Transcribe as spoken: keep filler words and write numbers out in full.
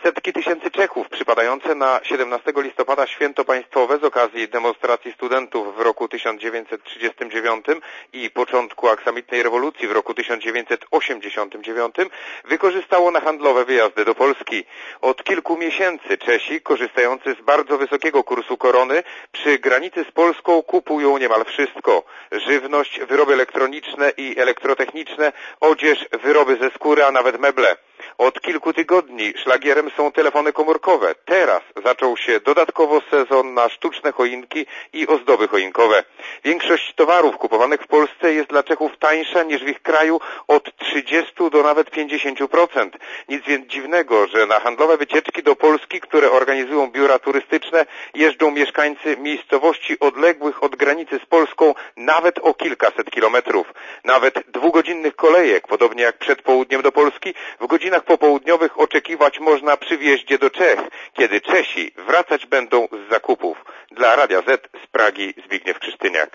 Setki tysięcy Czechów przypadające na siedemnastego listopada święto państwowe z okazji demonstracji studentów w roku tysiąc dziewięćset trzydziestym dziewiątym i początku aksamitnej rewolucji w roku tysiąc dziewięćset osiemdziesiątym dziewiątym wykorzystało na handlowe wyjazdy do Polski. Od kilku miesięcy Czesi, korzystający z bardzo wysokiego kursu korony, przy granicy z Polską kupują niemal wszystko. Żywność, wyroby elektroniczne i elektrotechniczne, odzież, wyroby ze skóry, a nawet meble. Od kilku tygodni szlagierem są telefony komórkowe. Teraz zaczął się dodatkowo sezon na sztuczne choinki i ozdoby choinkowe. Większość towarów kupowanych w Polsce jest dla Czechów tańsza niż w ich kraju od trzydziestu do nawet pięćdziesięciu procent. Nic więc dziwnego, że na handlowe wycieczki do Polski, które organizują biura turystyczne, jeżdżą mieszkańcy miejscowości odległych od granicy z Polską nawet o kilkaset kilometrów. Nawet dwugodzinnych kolejek, podobnie jak przed południem do Polski, w godzinach popołudniowych oczekiwać można przy wjeździe do Czech, kiedy Czesi wracać będą z zakupów. Dla Radia Z z Pragi Zbigniew Krzysztyniak.